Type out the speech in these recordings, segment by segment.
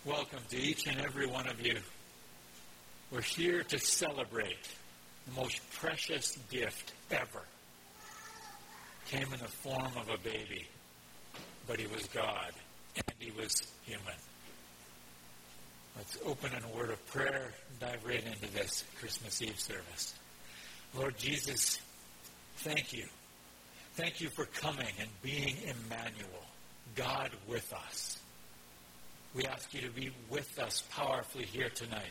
Welcome to each and every one of you. We're here to celebrate the most precious gift ever. Came in the form of a baby, but he was God, and he was human. Let's open in a word of prayer and dive right into this Christmas Eve service. Lord Jesus, thank you. Thank you for coming and being Emmanuel, God with us. We ask you to be with us powerfully here tonight.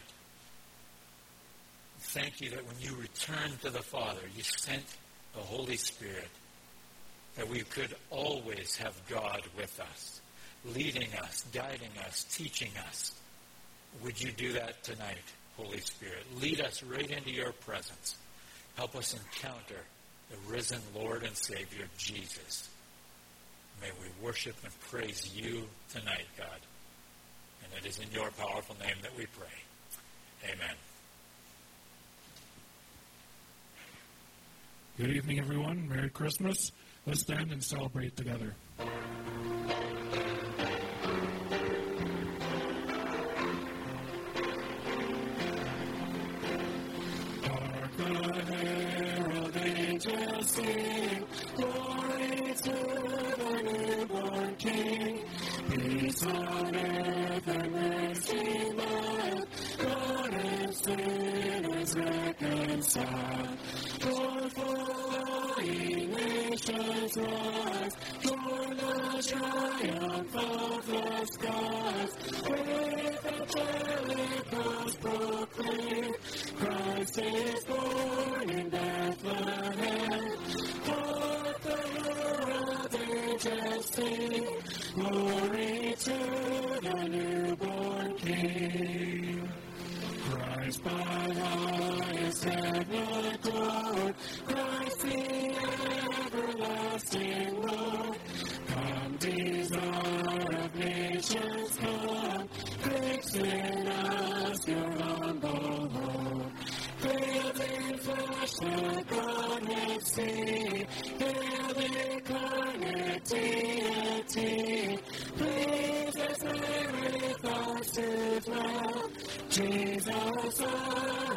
Thank you that when you returned to the Father, you sent the Holy Spirit, that we could always have God with us, leading us, guiding us, teaching us. Would you do that tonight, Holy Spirit? Lead us right into your presence. Help us encounter the risen Lord and Savior, Jesus. May we worship and praise you tonight, God. And it is in your powerful name that we pray. Amen. Good evening, everyone. Merry Christmas. Let's stand and celebrate together. Hark the herald angels sing, glory to the newborn King. Peace on earth and mercy mild, God and sinners reconciled. Joyful all ye nations rise, join the triumph of the skies. With angelicals proclaim, Christ is born in Bethlehem. Hark the herald angels sing, glory to the newborn King. Christ by highest heaven adored, Christ the everlasting Lord. Come, desire of nations, come, fix in us your humble Lord. Veiled in flesh the Godhead see, veiled incarnate deity. Please us with us to dwell, Jesus our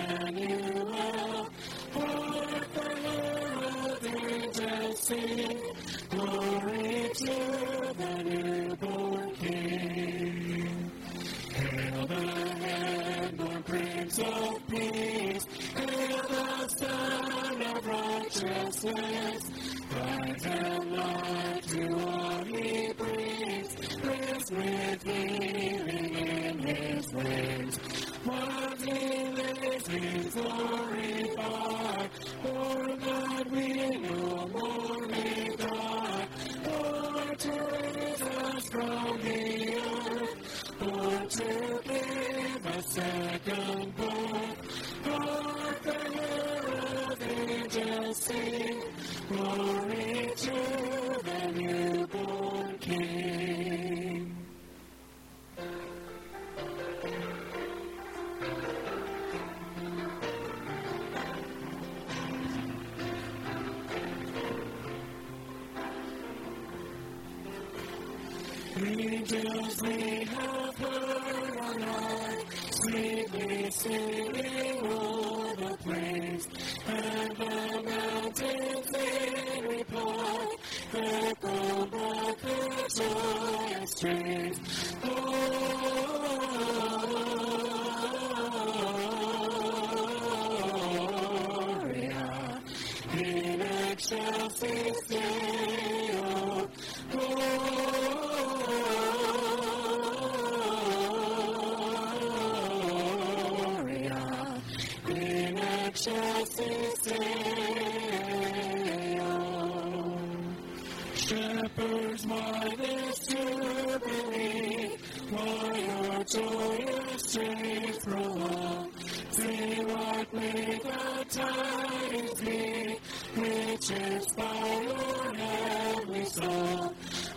Emmanuel. Hark the herald angels sing, glory to the newborn King. Hail the head-born Prince of Peace, hail the Son of Righteousness. Light and light to all he brings, rest with healing in his wings. While he lives, he's glorified. For God we no more may die. Born to raise us from the earth, born to give a second birth. Hark the herald angels sing, glory to the newborn King. Angels we have heard on high, sweetly singing o'er the plains, and the mountains in reply echo back their joyous strains. Gloria in excelsis Deo. Gloria in excelsis Deo. Shepherds, why this jubilee? Why your joyous strains prolong? See what may the tidings be, which inspire your heavenly song.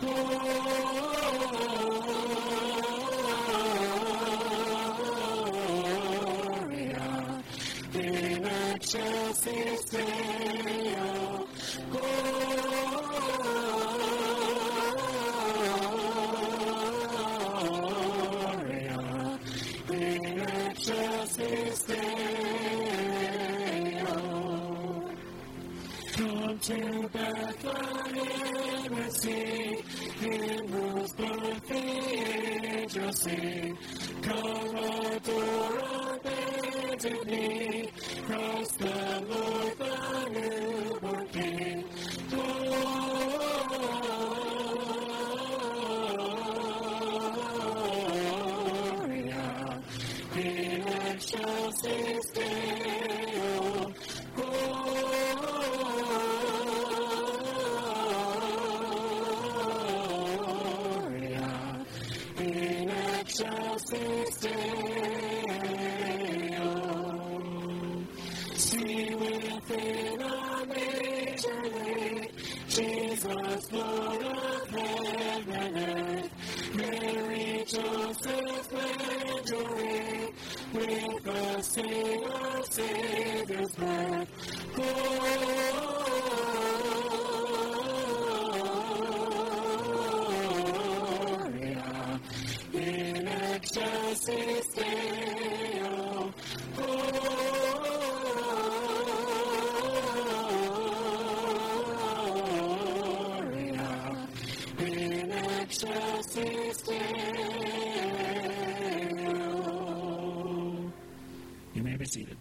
Gloria in excelsis Deo. Gloria to Bethlehem and see, in whose birth the angels sing. Come adore our bended knee, Christ the Lord, the newborn King. Gloria in excelsis Deo. Gloria in excelsis Deo. See within our manger laid Jesus, Lord of heaven and earth. Mary, Joseph, Magi, with us sing our Savior's birth. Gloria in excelsis Deo. Gloria in excelsis Deo. You may be seated.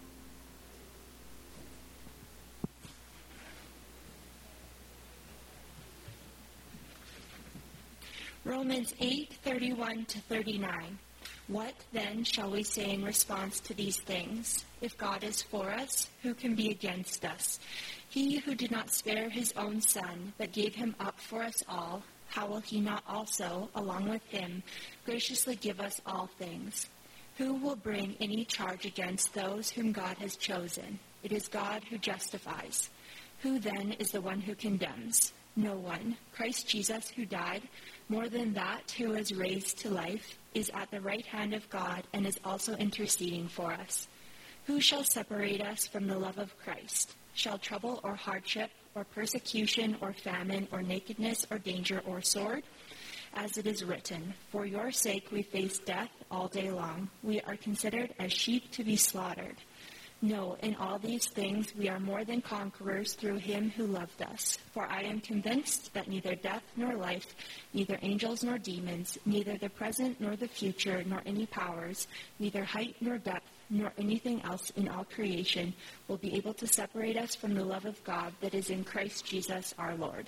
Romans 8:31-39. What then shall we say in response to these things? If God is for us, who can be against us? He who did not spare his own son, but gave him up for us all, how will he not also, along with him, graciously give us all things? Who will bring any charge against those whom God has chosen? It is God who justifies. Who then is the one who condemns? No one. Christ Jesus, who died, more than that, who was raised to life, is at the right hand of God and is also interceding for us. Who shall separate us from the love of Christ? Shall trouble or hardship or persecution or famine or nakedness or danger or sword? As it is written, for your sake we face death all day long. We are considered as sheep to be slaughtered. No, in all these things we are more than conquerors through him who loved us. For I am convinced that neither death nor life, neither angels nor demons, neither the present nor the future, nor any powers, neither height nor depth, nor anything else in all creation will be able to separate us from the love of God that is in Christ Jesus our Lord.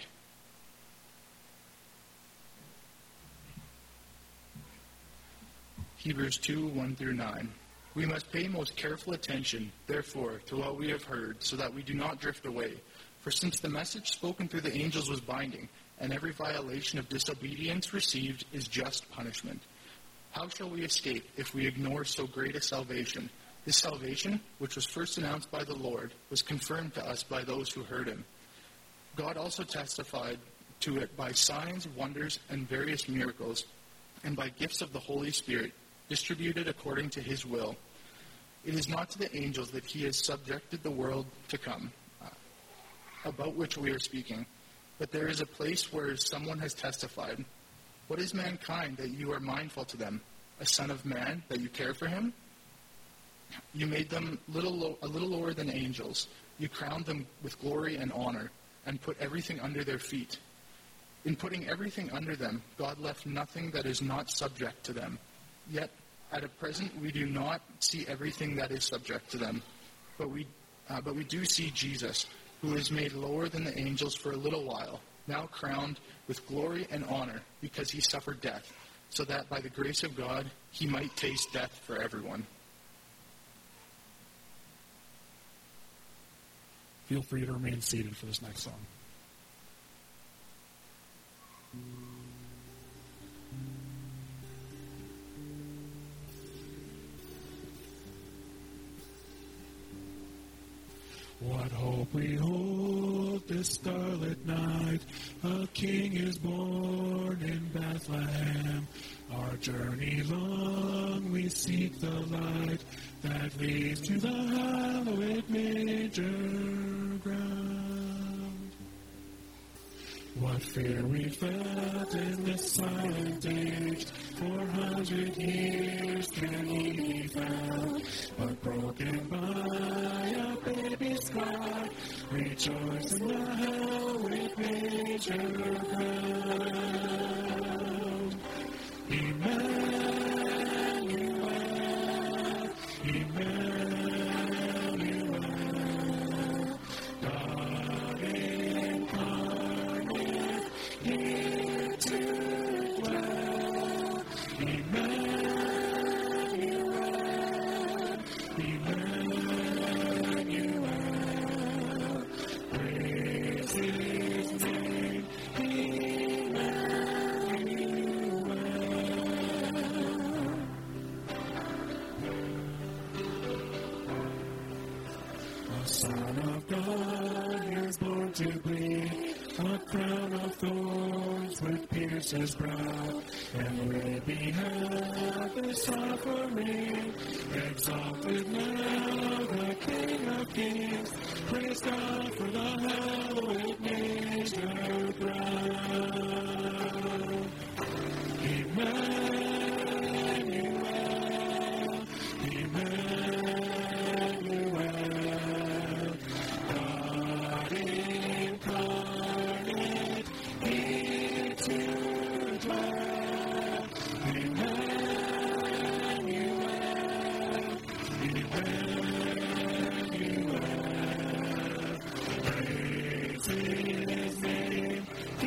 Hebrews 2:1-9. We must pay most careful attention, therefore, to what we have heard, so that we do not drift away. For since the message spoken through the angels was binding, and every violation of disobedience received is just punishment, how shall we escape if we ignore so great a salvation? This salvation, which was first announced by the Lord, was confirmed to us by those who heard him. God also testified to it by signs, wonders, and various miracles, and by gifts of the Holy Spirit, distributed according to his will. It is not to the angels that he has subjected the world to come, about which we are speaking. But there is a place where someone has testified. What is mankind that you are mindful to them? A son of man that you care for him? You made them a little lower than angels. You crowned them with glory and honor, and put everything under their feet. In putting everything under them, God left nothing that is not subject to them. Yet, at present, we do not see everything that is subject to them. But we do see Jesus, who is made lower than the angels for a little while, now crowned with glory and honor, because he suffered death, so that by the grace of God he might taste death for everyone. Feel free to remain seated for this next song. What hope we hold this starlit night, a king is born in Bethlehem. Our journey long we seek the light that leads to the hallowed manger ground. What fear we felt in this silent age, 400 years can he be found, but broken by a baby's cry, Rejoice in the hell with nature crowned. Emmanuel, Emmanuel, God incarnate, here to dwell. Emmanuel, Emmanuel, praise His name, Son of God is born to be, a crown of thorns would pierce His brow, and we beheld this offering, exalted now the King of Kings, praise God for the hallowed nature crown. Emmanuel, Emmanuel, God incarnate, here to dwell. Emmanuel, Emmanuel, praise His name,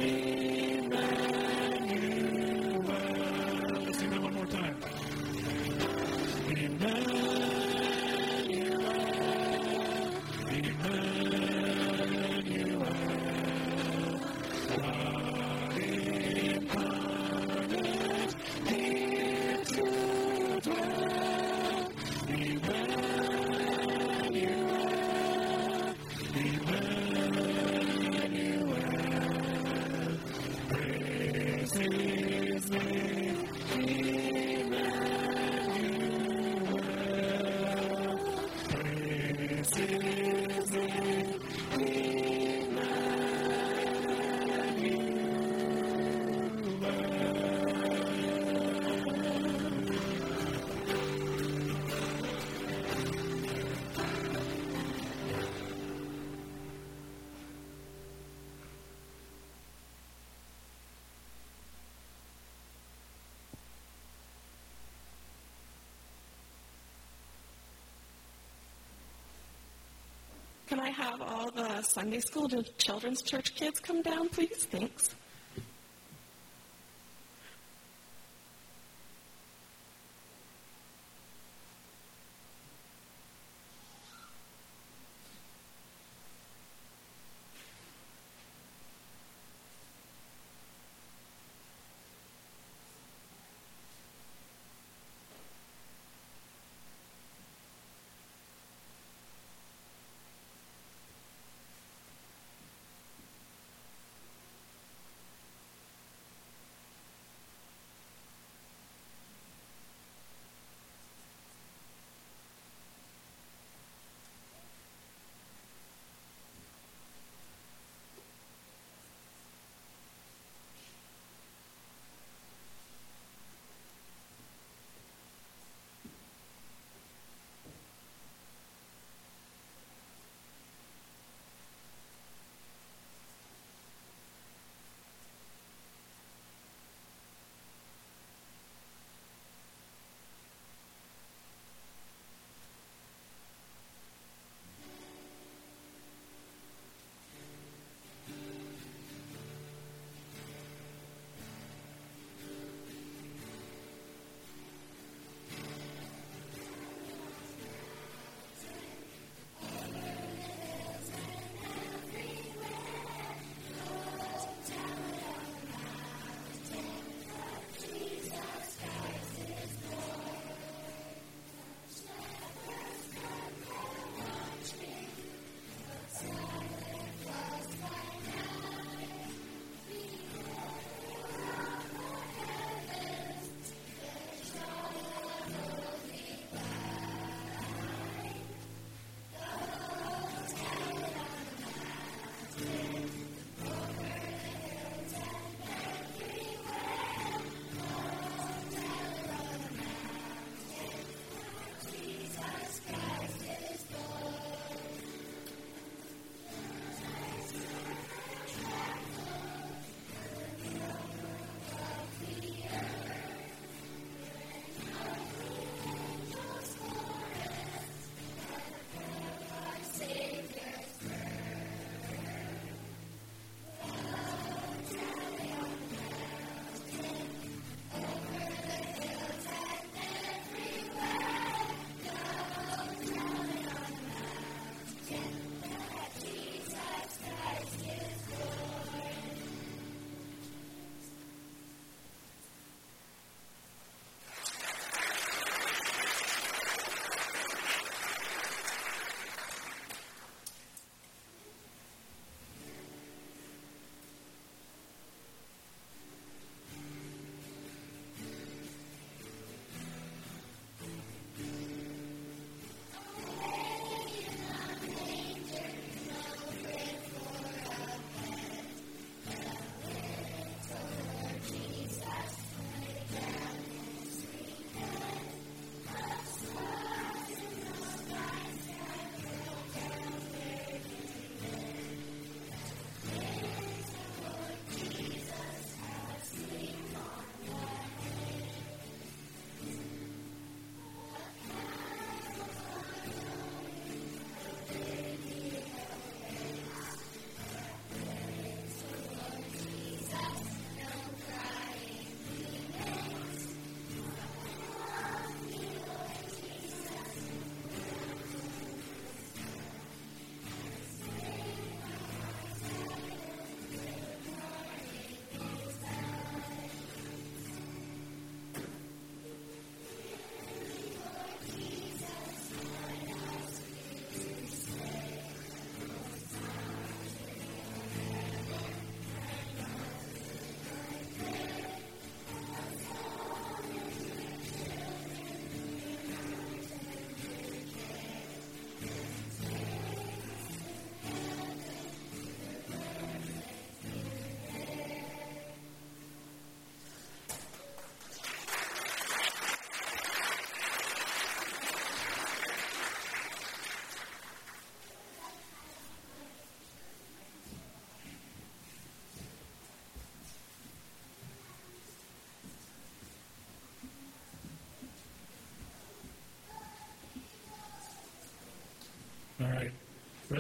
Emmanuel. Let's sing that one more time. Emmanuel, Emmanuel, God incarnate, here to dwell. Emmanuel, Emmanuel, praise His name, Emmanuel, praise His name, Can I have all the Sunday school to children's church kids come down, please? Thanks.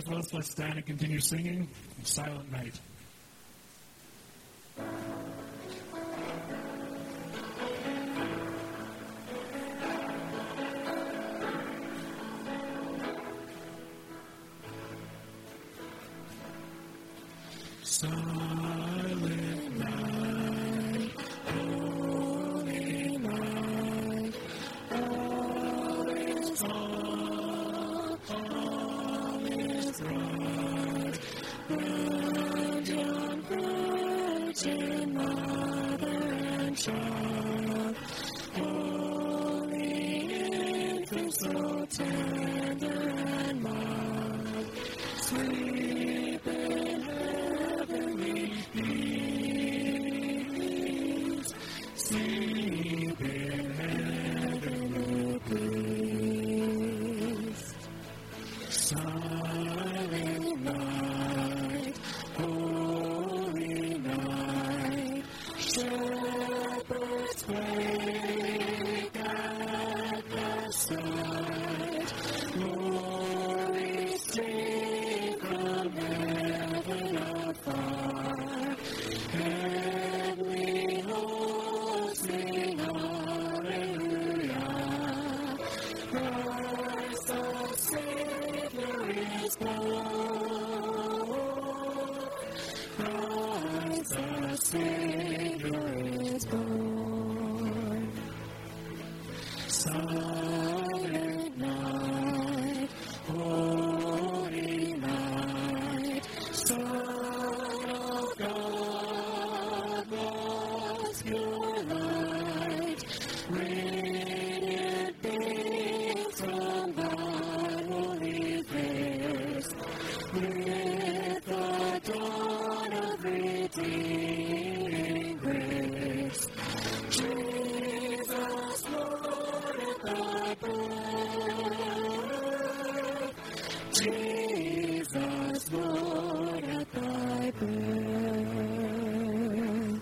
with us, let's stand and continue singing Silent Night. Silent night, holy night, all is calm, all is bright, round young virgin mother and child, holy infant so tender and mild, sleep in heavenly peace, sleep in heavenly peace. Silent night, holy night, shepherds wake at the sight, glory stream from heaven afar, heavenly hosts sing hallelujah, Christ the Savior is born, Christ the Savior is born. Silent night, holy night, Son of God, lost your light, radiant beams from thy holy face, with the dawn of redeeming grace. Jesus, Lord, at thy birth, Jesus, Lord, at thy birth.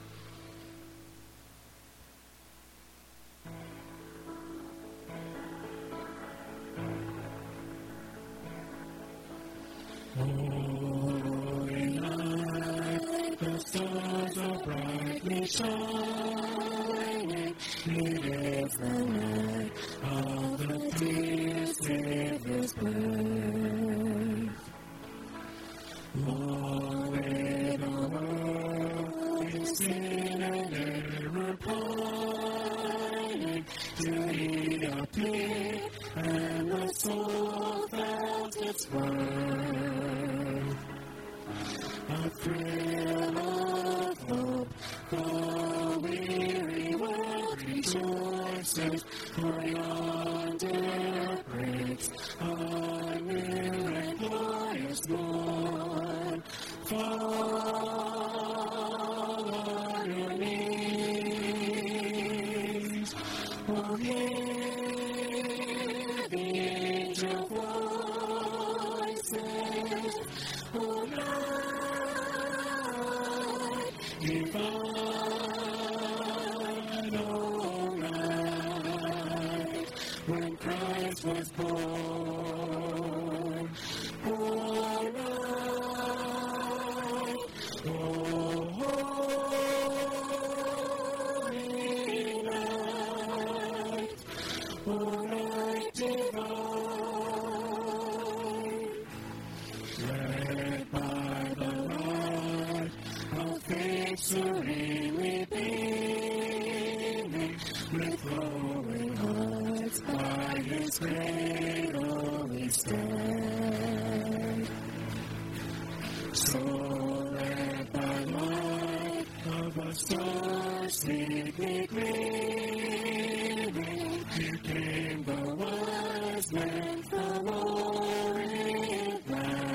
Holy night, the stars are brightly shining. It is the night of the dear Savior's birth. Long lay the world in sin and error pining, till He appeared and the soul felt its worth. A thrill of hope, the weary world rejoices, for yonder breaks a new and glorious morn. Fall on your knees, oh, hear the angel voices, oh, night divine, oh, night when Christ was born, oh, night, oh, holy night, oh, night divine, led by the light of faith serenely beaming, with glowing hearts by His cradle we stand. So led by light of a star sweetly gleaming, here came the wise men from Orient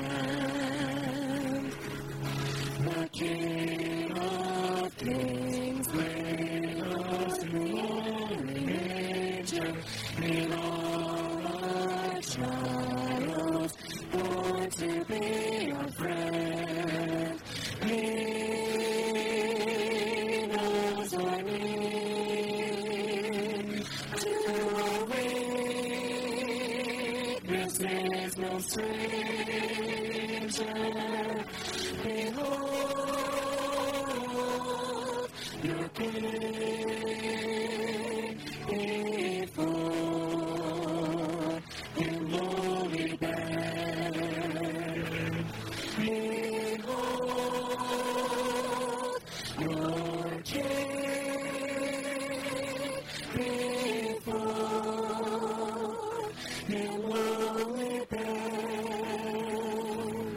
land. The King of Kings laid us in glory nature, in all our trials, born to be our friend. He knows our need, to await this is no stranger. Behold, your King, faithful in lowly bed. Behold, your King, faithful in lowly bed.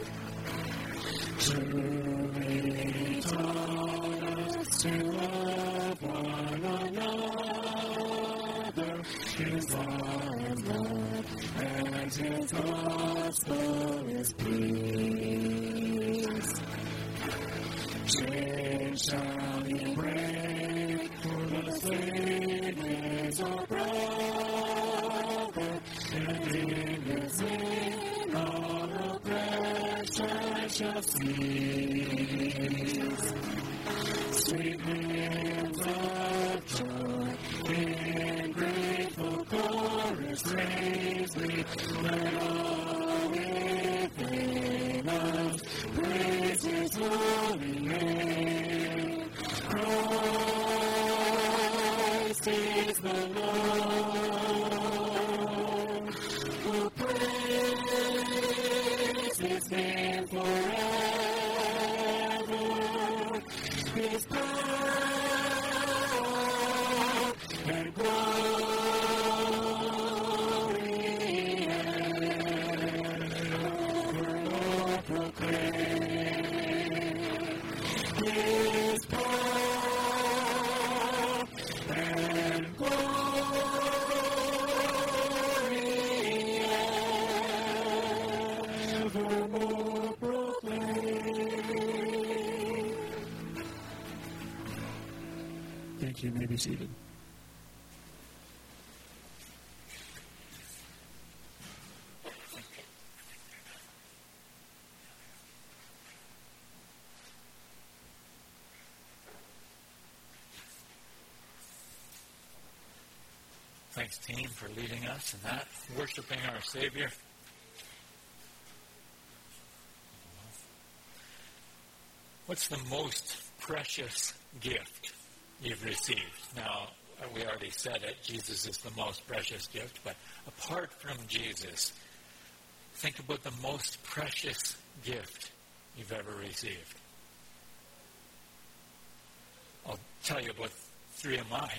Truly taught us to love one another. His law is love, and His gospel is peace. Chains shall He break, for the slave is our brother, and in His name all oppression shall cease. Sweet hymns of joy in grateful chorus raise we, let all within us praise His holy name. Christ is the Lord, who praise His name forever. His power and glory ever all proclaim. His power and glory evermore proclaim. Thank you. You may be seated. Thanks, team, for leading us in that, worshiping our Savior. What's the most precious gift you've received? Now, we already said it. Jesus is the most precious gift. But apart from Jesus, think about the most precious gift you've ever received. I'll tell you about 3 of mine.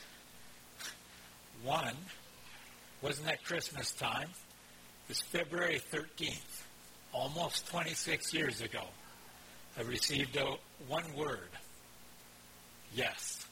One wasn't at Christmas time. It was February 13th, almost 26 years ago. I received one word, yes.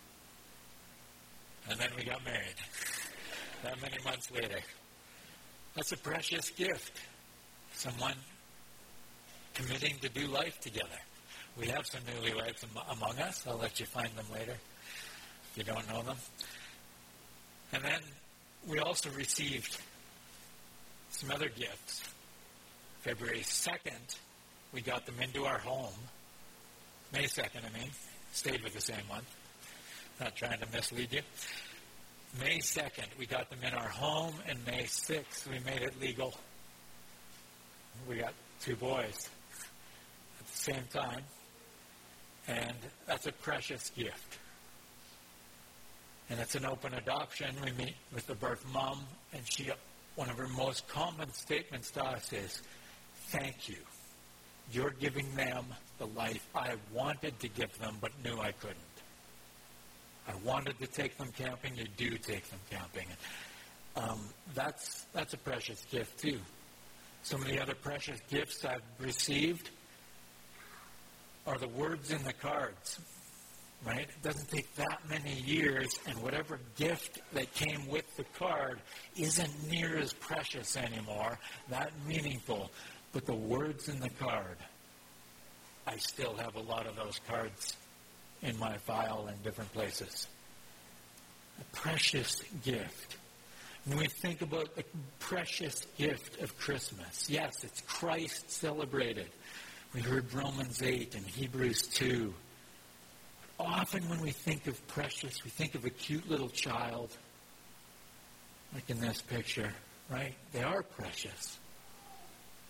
And then we got married that many months later. That's a precious gift. Someone committing to do life together. We have some newlyweds among us. I'll let you find them later if you don't know them. And then we also received some other gifts. February 2nd, we got them into our home. May 2nd, stayed with the same month. Not trying to mislead you. May 2nd, we got them in our home, and May 6th, we made it legal. We got 2 boys at the same time, and that's a precious gift. And it's an open adoption. We meet with the birth mom, and one of her most common statements to us is, thank you. You're giving them the life I wanted to give them, but knew I couldn't. I wanted to take them camping. You do take them camping. That's a precious gift, too. Some of the other precious gifts I've received are the words in the cards. Right? It doesn't take that many years, and whatever gift that came with the card isn't near as precious anymore, that meaningful. But the words in the card, I still have a lot of those cards in my file in different places. A precious gift. When we think about the precious gift of Christmas, yes, it's Christ celebrated. We heard Romans 8 and Hebrews 2. Often when we think of precious, we think of a cute little child, like in this picture, right? They are precious.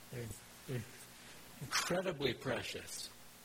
They're incredibly precious.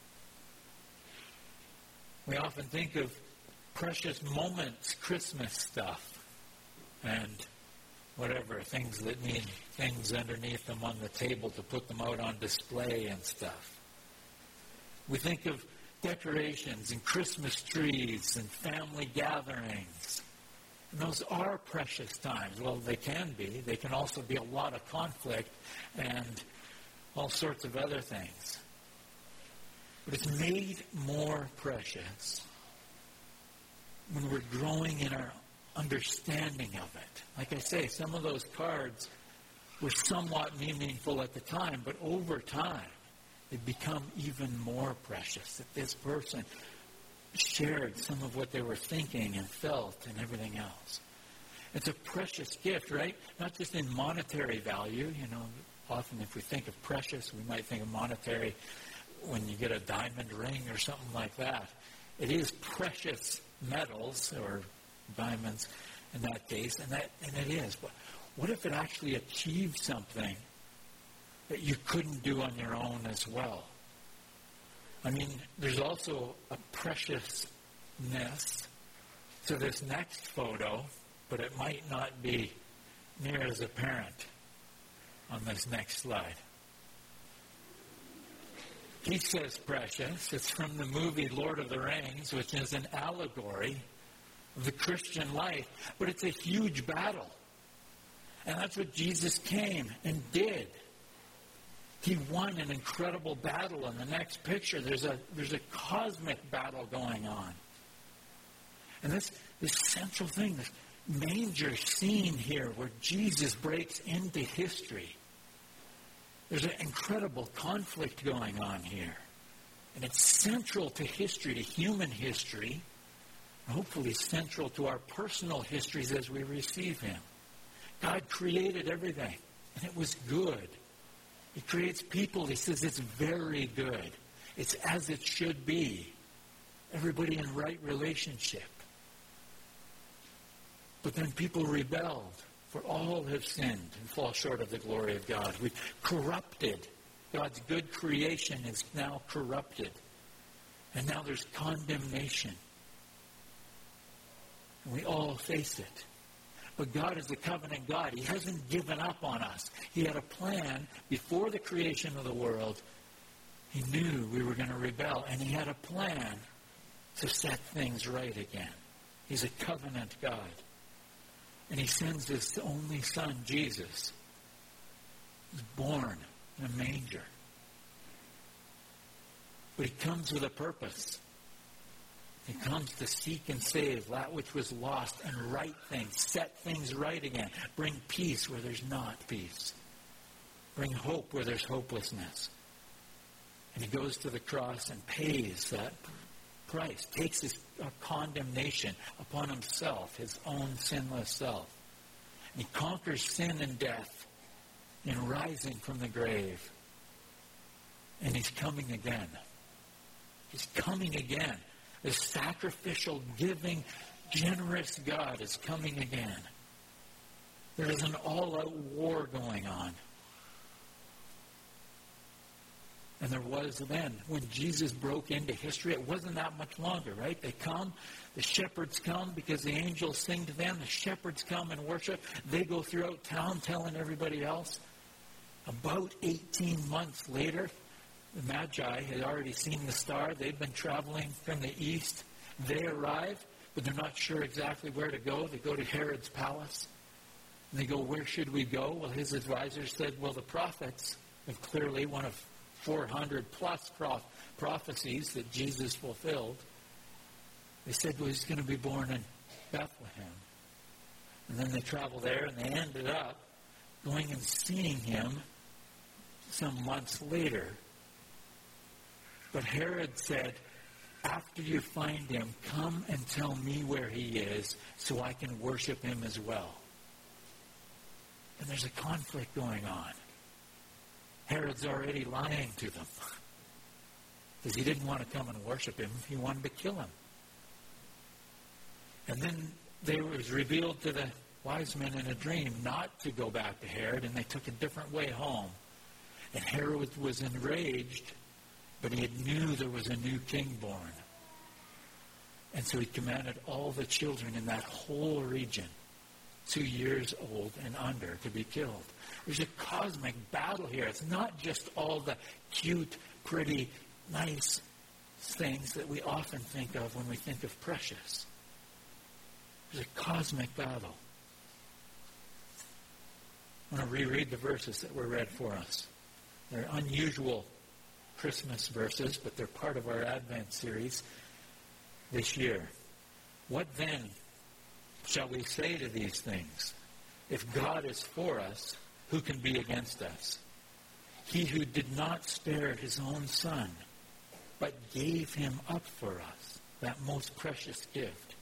We often think of precious moments, Christmas stuff, and whatever, things that need things underneath them on the table to put them out on display and stuff. We think of decorations and Christmas trees and family gatherings. And those are precious times. Well, they can be. They can also be a lot of conflict and all sorts of other things. But it's made more precious when we're growing in our understanding of it. Like I say, some of those cards were somewhat meaningful at the time, but over time, they become even more precious. That this person shared some of what they were thinking and felt and everything else. It's a precious gift, right? Not just in monetary value. You know, often if we think of precious, we might think of monetary when you get a diamond ring or something like that. It is precious metals or diamonds in that case, and it is. But what if it actually achieved something that you couldn't do on your own as well? I mean, there's also a preciousness to this next photo, but it might not be near as apparent on this next slide. He says precious. It's from the movie Lord of the Rings, which is an allegory of the Christian life, but it's a huge battle. And that's what Jesus came and did. He won an incredible battle. In the next picture, there's a cosmic battle going on. And this central thing, this manger scene here where Jesus breaks into history. There's an incredible conflict going on here. And it's central to history, to human history, and hopefully central to our personal histories as we receive Him. God created everything, and it was good. He creates people. He says it's very good. It's as it should be. Everybody in right relationship. But then people rebelled. For all have sinned and fall short of the glory of God. We've corrupted. God's good creation is now corrupted. And now there's condemnation. And we all face it. But God is a covenant God. He hasn't given up on us. He had a plan before the creation of the world. He knew we were going to rebel. And He had a plan to set things right again. He's a covenant God. And He sends His only Son, Jesus. He's born in a manger. But He comes with a purpose. He comes to seek and save that which was lost and right things, set things right again, bring peace where there's not peace, bring hope where there's hopelessness. And He goes to the cross and pays that price, takes His condemnation upon Himself, His own sinless self. And He conquers sin and death in rising from the grave. And He's coming again. He's coming again. The sacrificial, giving, generous God is coming again. There is an all-out war going on. And there was then. When Jesus broke into history, it wasn't that much longer, right? They come, the shepherds come because the angels sing to them. The shepherds come and worship. They go throughout town telling everybody else. About 18 months later, the Magi had already seen the star. They'd been traveling from the east. They arrive, but they're not sure exactly where to go. They go to Herod's palace. And they go, where should we go? Well, his advisors said, well, the prophets have clearly, one of 400 plus prophecies that Jesus fulfilled. They said, well, He's going to be born in Bethlehem. And then they traveled there, and they ended up going and seeing Him some months later. But Herod said, after you find Him, come and tell me where He is so I can worship Him as well. And there's a conflict going on. Herod's already lying to them because he didn't want to come and worship Him. He wanted to kill Him. And then it was revealed to the wise men in a dream not to go back to Herod, and they took a different way home. And Herod was enraged, but he knew there was a new king born. And so he commanded all the children in that whole region, 2 years old and under, to be killed. There's a cosmic battle here. It's not just all the cute, pretty, nice things that we often think of when we think of precious. There's a cosmic battle. I want to reread the verses that were read for us. They're unusual Christmas verses, but they're part of our Advent series this year. What then shall we say to these things? If God is for us, who can be against us? He who did not spare his own son, but gave him up for us, that most precious gift,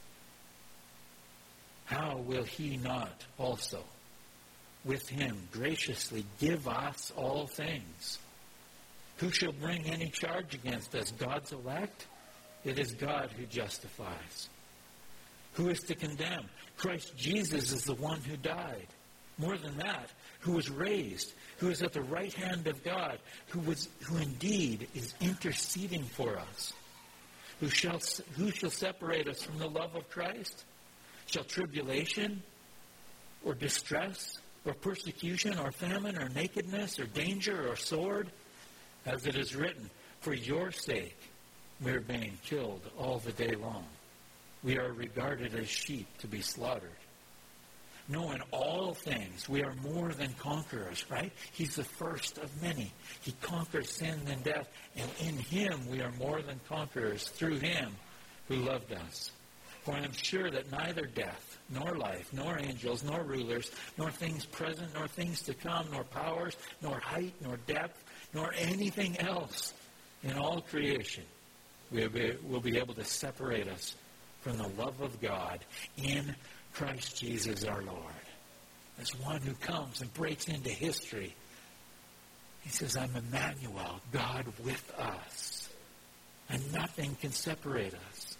how will he not also with him graciously give us all things? Who shall bring any charge against us? God's elect? It is God who justifies. Who is to condemn? Christ Jesus is the one who died. More than that, who was raised, who is at the right hand of God, who indeed is interceding for us. Who shall separate us from the love of Christ? Shall tribulation or distress or persecution or famine or nakedness or danger or sword? As it is written, for your sake we are being killed all the day long. We are regarded as sheep to be slaughtered. No, in all things we are more than conquerors, right? He's the first of many. He conquered sin and death, and in him we are more than conquerors through him who loved us. For I am sure that neither death, nor life, nor angels, nor rulers, nor things present, nor things to come, nor powers, nor height, nor depth, nor anything else in all creation will be able to separate us from the love of God in Christ Jesus our Lord. As one who comes and breaks into history. He says, I'm Emmanuel, God with us. And nothing can separate us.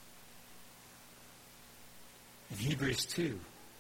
In Hebrews 2.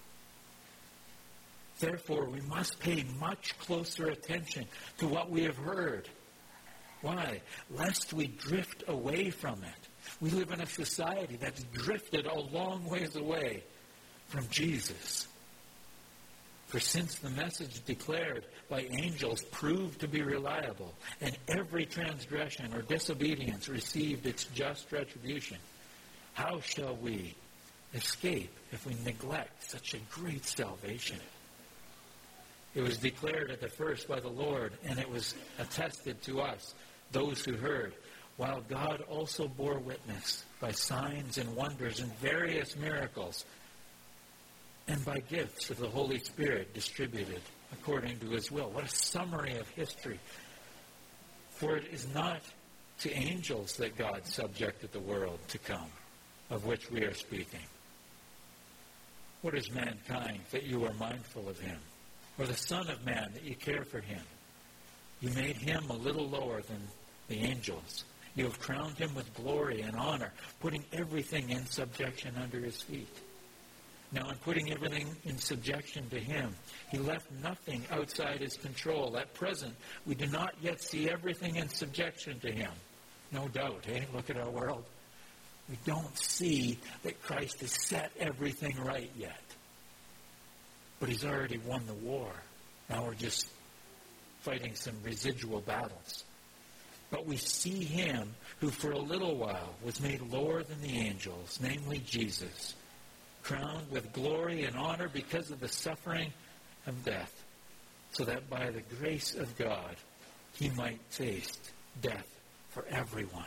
Therefore, we must pay much closer attention to what we have heard. Why? Lest we drift away from it. We live in a society that's drifted a long ways away from Jesus. For since the message declared by angels proved to be reliable, and every transgression or disobedience received its just retribution, how shall we escape if we neglect such a great salvation? It was declared at the first by the Lord, and it was attested to us, those who heard, while God also bore witness by signs and wonders and various miracles, and by gifts of the Holy Spirit distributed according to his will. What a summary of history. For it is not to angels that God subjected the world to come, of which we are speaking. What is mankind that you are mindful of him? Or the Son of Man that you care for him? You made him a little lower than the angels. You have crowned him with glory and honor, putting everything in subjection under his feet. Now, in putting everything in subjection to him, he left nothing outside his control. At present, we do not yet see everything in subjection to him. No doubt, look at our world. We don't see that Christ has set everything right yet. But he's already won the war. Now we're just fighting some residual battles. But we see him who for a little while was made lower than the angels, namely Jesus, crowned with glory and honor because of the suffering of death, so that by the grace of God he might taste death for everyone.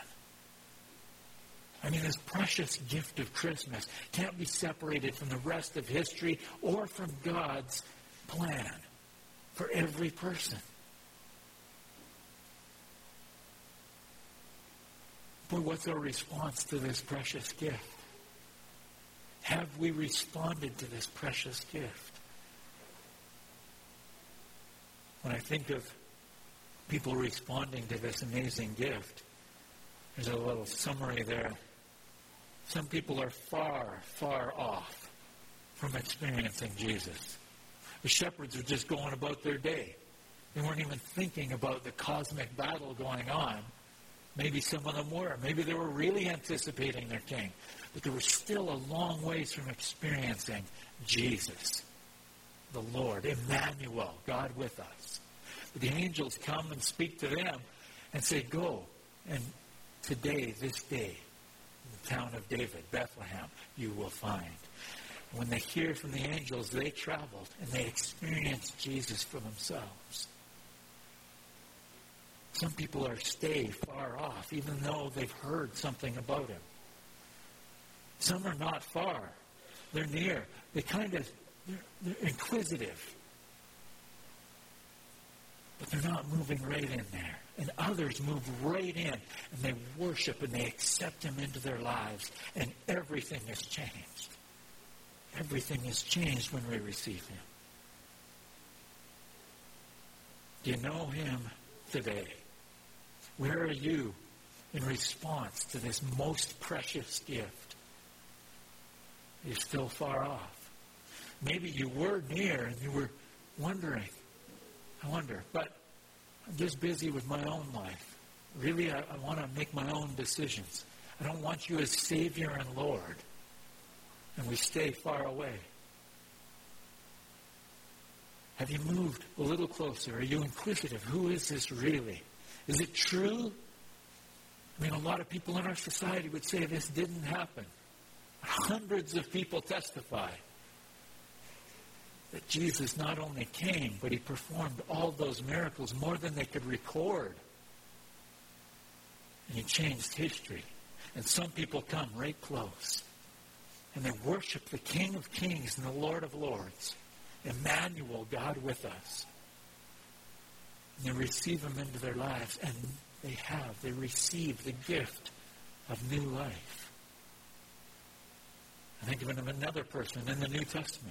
I mean, this precious gift of Christmas can't be separated from the rest of history or from God's plan for every person. But what's our response to this precious gift? Have we responded to this precious gift? When I think of people responding to this amazing gift, there's a little summary there. Some people are far, far off from experiencing Jesus. The shepherds are just going about their day. They weren't even thinking about the cosmic battle going on. Maybe some of them were. Maybe they were really anticipating their king. But they were still a long ways from experiencing Jesus, the Lord, Emmanuel, God with us. But the angels come and speak to them and say, go. And today, this day, in the town of David, Bethlehem, you will find. And when they hear from the angels, they traveled and they experienced Jesus for themselves. Some people are stay far off, even though they've heard something about him. Some are not far. They're near. They're inquisitive. But they're not moving right in there. And others move right in, and they worship, and they accept him into their lives, and everything has changed. Everything is changed when we receive him. Do you know him today? Where are you in response to this most precious gift? You're still far off. Maybe you were near and you were wondering. I wonder, but I'm just busy with my own life. Really, I want to make my own decisions. I don't want you as Savior and Lord. And we stay far away. Have you moved a little closer? Are you inquisitive? Who is this really? Is it true? I mean, a lot of people in our society would say this didn't happen. Hundreds of people testify that Jesus not only came, but he performed all those miracles, more than they could record. And he changed history. And some people come right close. And they worship the King of Kings and the Lord of Lords. Emmanuel, God with us. And they receive him into their lives. And they receive the gift of new life. I think of another person in the New Testament.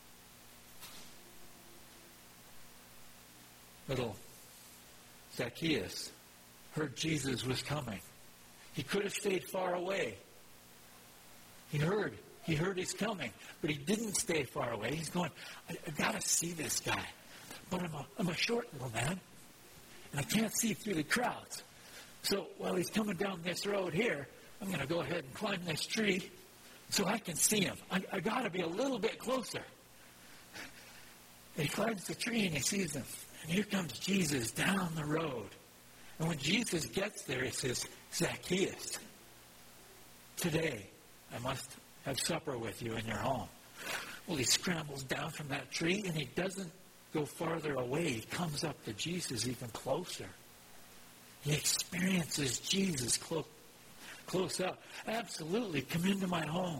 Little Zacchaeus heard Jesus was coming. He could have stayed far away. He heard he's coming, but he didn't stay far away. He's going, I got to see this guy. But I'm a short little man, and I can't see through the crowds. So while he's coming down this road here, I'm going to go ahead and climb this tree so I can see him. I got to be a little bit closer. And he climbs the tree and he sees him. And here comes Jesus down the road. And when Jesus gets there, he says, Zacchaeus, today I must have supper with you in your home. Well, he scrambles down from that tree, and he doesn't go farther away. He comes up to Jesus even closer. He experiences Jesus close up. Absolutely, come into my home.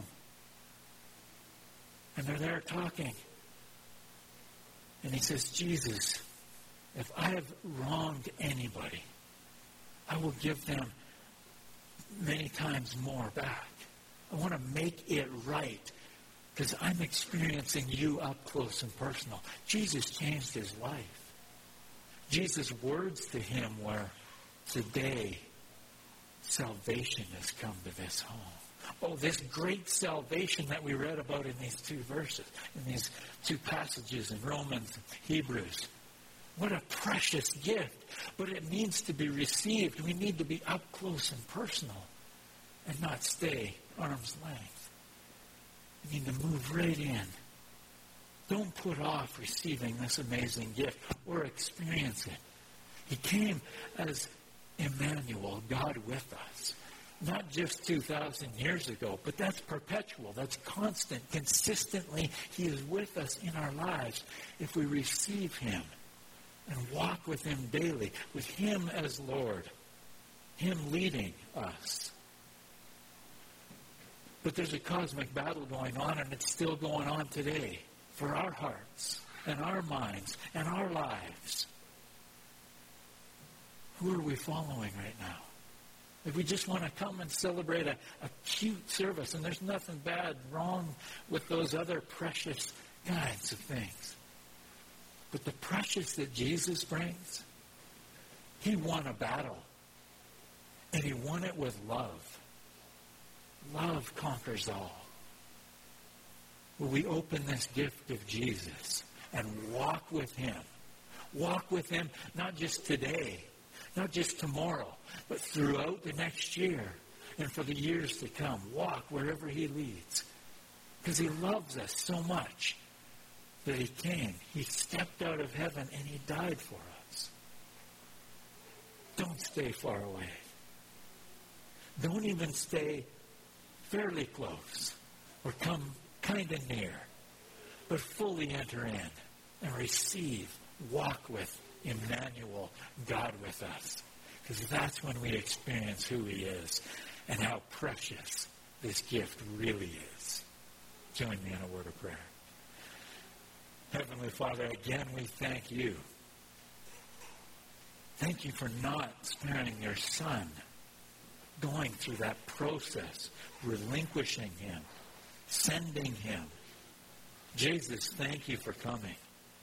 And they're there talking. And he says, Jesus, if I have wronged anybody, I will give them many times more back. I want to make it right because I'm experiencing you up close and personal. Jesus changed his life. Jesus' words to him were, today, salvation has come to this home. Oh, this great salvation that we read about in these two verses, in these two passages in Romans and Hebrews. What a precious gift. But it needs to be received. We need to be up close and personal and not stay arm's length. We need to move right in. Don't put off receiving this amazing gift or experience it. He came as Emmanuel, God with us. Not just 2,000 years ago, but that's perpetual. That's constant. Consistently, he is with us in our lives if we receive him and walk with him daily, with him as Lord, him leading us. But there's a cosmic battle going on, and it's still going on today for our hearts and our minds and our lives. Who are we following right now? If we just want to come and celebrate a cute service, and there's nothing bad, wrong with those other precious kinds of things. But the precious that Jesus brings, he won a battle. And he won it with love. Love conquers all. Will we open this gift of Jesus and walk with him? Walk with him, not just today, not just tomorrow, but throughout the next year and for the years to come. Walk wherever he leads. Because he loves us so much that he came. He stepped out of heaven and he died for us. Don't stay far away. Don't even stay fairly close or come kind of near, but fully enter in and receive, walk with Emmanuel, God with us. Because that's when we experience who he is and how precious this gift really is. Join me in a word of prayer. Heavenly Father, again we thank you. Thank you for not sparing your Son, going through that process, relinquishing him, sending him. Jesus, thank you for coming.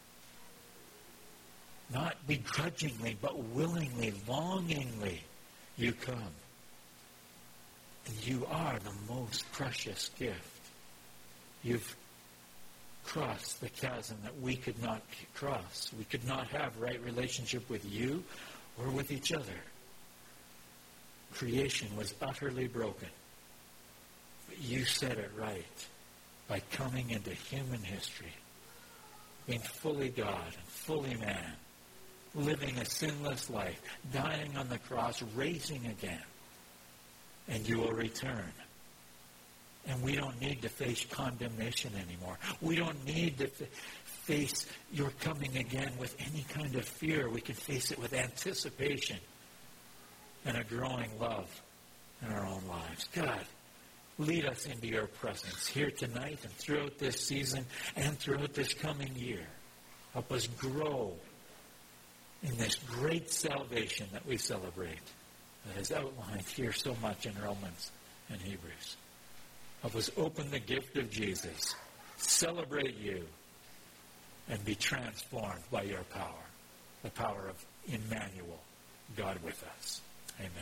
Not begrudgingly, but willingly, longingly, you come. And you are the most precious gift. You've crossed the chasm that we could not cross. We could not have right relationship with you or with each other. Creation was utterly broken. But you set it right by coming into human history, being fully God and fully man, living a sinless life, dying on the cross, raising again. And you will return. And we don't need to face condemnation anymore. We don't need to face your coming again with any kind of fear. We can face it with anticipation and a growing love in our own lives. God, lead us into your presence here tonight and throughout this season and throughout this coming year. Help us grow in this great salvation that we celebrate, that is outlined here so much in Romans and Hebrews. Help us open the gift of Jesus, celebrate you, and be transformed by your power, the power of Emmanuel, God with us. Amen.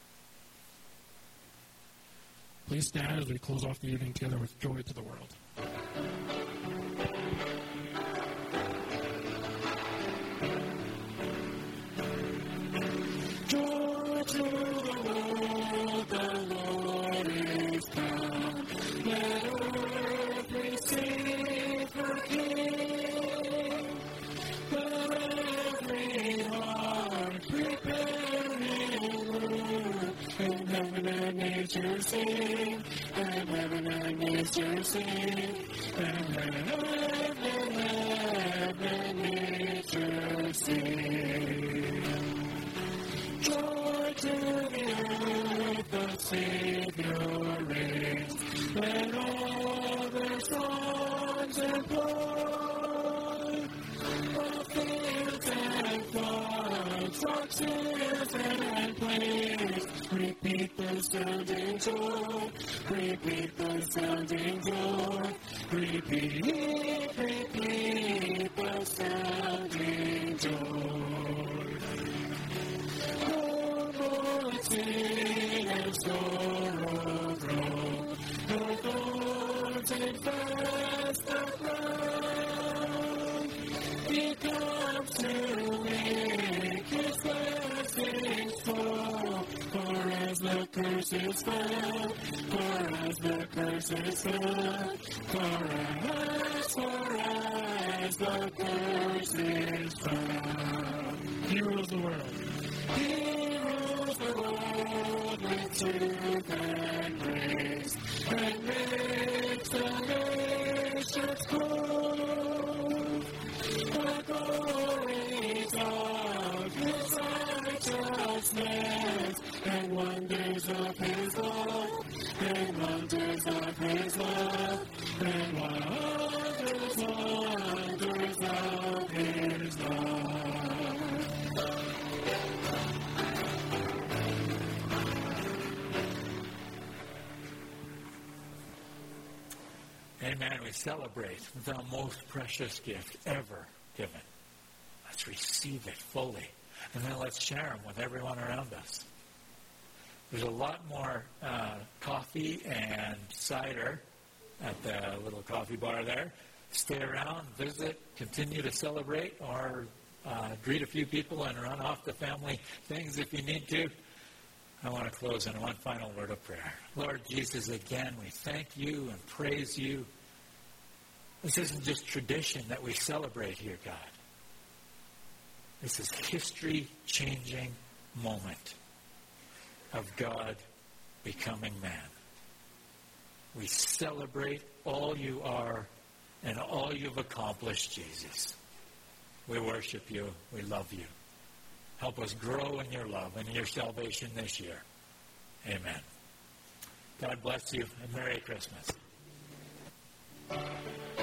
Please stand as we close off the evening together with Joy to the World. Joy to the world, the Lord is come. Let earth receive her King. Let every heart prepare his word. And heaven and nature sing. And heaven and nature sing. And heaven and nature sing. Joy to the earth, the Savior reigns. Let all their songs employ. The fields and floods, rocks, hills, and plains. Repeat the sounding joy. Repeat the sounding joy. Repeat the sounding joy. Sin and sorrow grow, the thorns infest the ground. He comes to make his blessings flow, for as the curse is found, for as the curse is found, for as the curse is found. He rules the world. He rules the world with truth and grace, and makes the nations prove the glories of his righteousness, and wonders of his love, and wonders of his love, and wonders of his love. Amen. We celebrate the most precious gift ever given. Let's receive it fully. And then let's share them with everyone around us. There's a lot more coffee and cider at the little coffee bar there. Stay around, visit, continue to celebrate, or greet a few people and run off to family things if you need to. I want to close in one final word of prayer. Lord Jesus, again, we thank you and praise you. This isn't just tradition that we celebrate here, God. This is history-changing moment of God becoming man. We celebrate all you are and all you've accomplished, Jesus. We worship you. We love you. Help us grow in your love and your salvation this year. Amen. God bless you and Merry Christmas.